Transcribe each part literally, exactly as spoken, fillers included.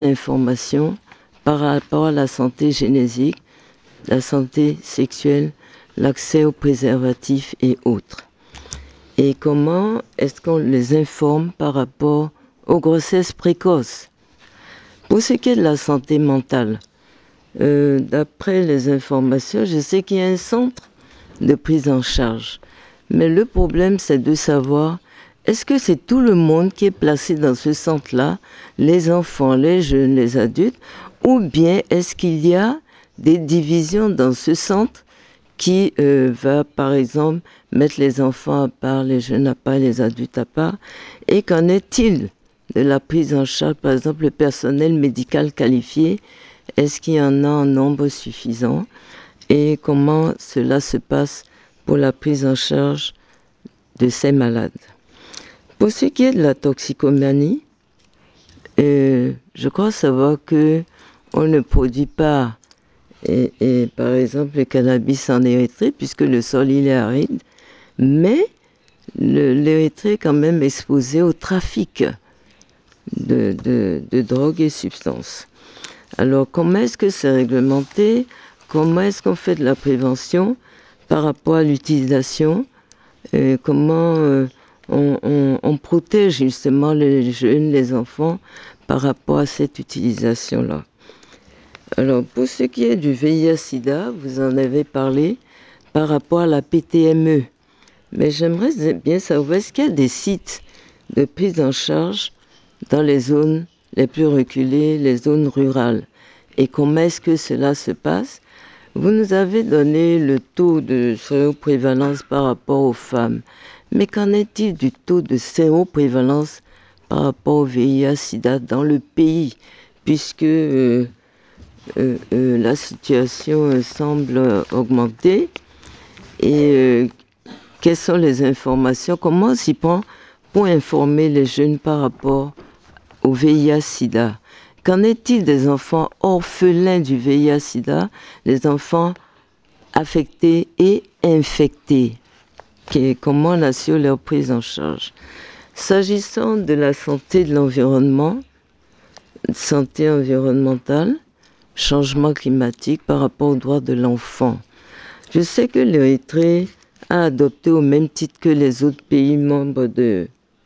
informations par rapport à la santé génésique, la santé sexuelle, l'accès aux préservatifs et autres. Et comment est-ce qu'on les informe par rapport aux grossesses précoces? Pour ce qui est de la santé mentale, euh, d'après les informations, je sais qu'il y a un centre de prise en charge. Mais le problème, c'est de savoir, est-ce que c'est tout le monde qui est placé dans ce centre-là, les enfants, les jeunes, les adultes, ou bien est-ce qu'il y a des divisions dans ce centre qui euh, va, par exemple, mettre les enfants à part, les jeunes à part, les adultes à part? Et qu'en est-il de la prise en charge, par exemple, le personnel médical qualifié? Est-ce qu'il y en a en nombre suffisant? Et comment cela se passe pour la prise en charge de ces malades? Pour ce qui est de la toxicomanie, euh, je crois savoir que on ne produit pas, et, et, par exemple, le cannabis en Érythrée, puisque le sol il est aride, mais l'Érythrée est quand même exposée au trafic de, de, de drogue et substances. Alors, comment est-ce que c'est réglementé? Comment est-ce qu'on fait de la prévention par rapport à l'utilisation? euh, Comment euh, on, on, on protège justement les jeunes, les enfants par rapport à cette utilisation-là? Alors, pour ce qui est du V I H sida, vous en avez parlé par rapport à la P T M E. Mais j'aimerais bien savoir, est-ce qu'il y a des sites de prise en charge dans les zones les plus reculées, les zones rurales? Et comment est-ce que cela se passe? Vous nous avez donné le taux de séroprévalence par rapport aux femmes. Mais qu'en est-il du taux de séroprévalence par rapport au V I H sida dans le pays? Puisque euh, euh, euh, la situation euh, semble augmenter. Et euh, quelles sont les informations? Comment on s'y prend pour informer les jeunes par rapport au V I H sida? Qu'en est-il des enfants orphelins du V I H sida, les enfants affectés et infectés? Comment on assure leur prise en charge? S'agissant de la santé de l'environnement, santé environnementale, changement climatique par rapport aux droits de l'enfant, je sais que l'Érythrée a adopté au même titre que les autres pays membres de,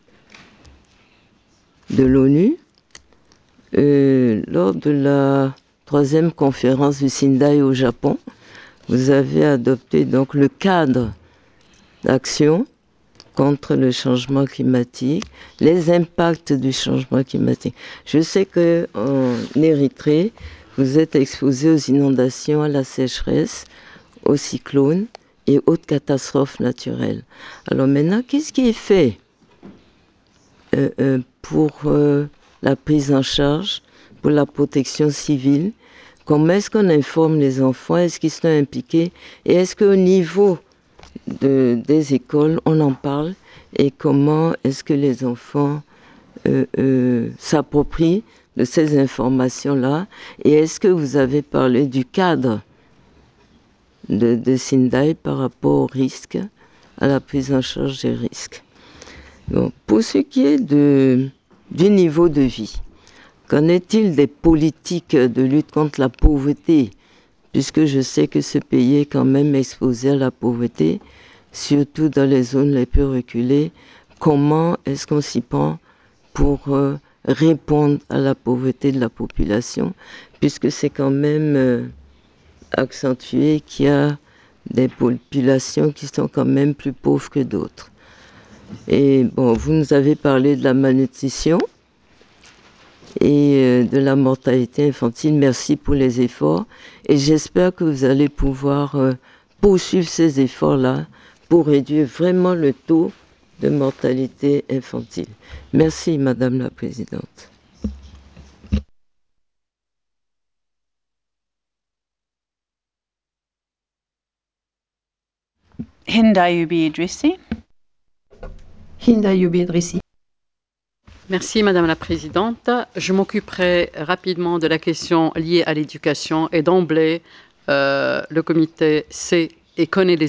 de l'ONU, euh, lors de la troisième conférence du Sendai au Japon, vous avez adopté donc le cadre d'action contre le changement climatique, les impacts du changement climatique. Je sais qu'en Érythrée, vous êtes exposé aux inondations, à la sécheresse, aux cyclones et autres catastrophes naturelles. Alors maintenant, qu'est-ce qui est fait euh, euh, pour euh, la prise en charge, pour la protection civile? Comment est-ce qu'on informe les enfants? Est-ce qu'ils sont impliqués? Et est-ce qu'au niveau de, des écoles, on en parle? Et comment est-ce que les enfants euh, euh, s'approprient de ces informations-là? Et est-ce que vous avez parlé du cadre de, de Sendai par rapport aux risques, à la prise en charge des risques? Donc, pour ce qui est de, du niveau de vie, qu'en est-il des politiques de lutte contre la pauvreté? Puisque je sais que ce pays est quand même exposé à la pauvreté, surtout dans les zones les plus reculées. Comment est-ce qu'on s'y prend pour euh, répondre à la pauvreté de la population? Puisque c'est quand même euh, accentué qu'il y a des populations qui sont quand même plus pauvres que d'autres. Et bon, vous nous avez parlé de la malnutrition et euh, de la mortalité infantile. Merci pour les efforts. Et j'espère que vous allez pouvoir euh, poursuivre ces efforts-là pour réduire vraiment le taux de mortalité infantile. Merci, Madame la Présidente. Hinda Youbi Idrissi. Hinda Youbi Idrissi. Merci Madame la Présidente. Je m'occuperai rapidement de la question liée à l'éducation et d'emblée, euh, le comité sait et connaît les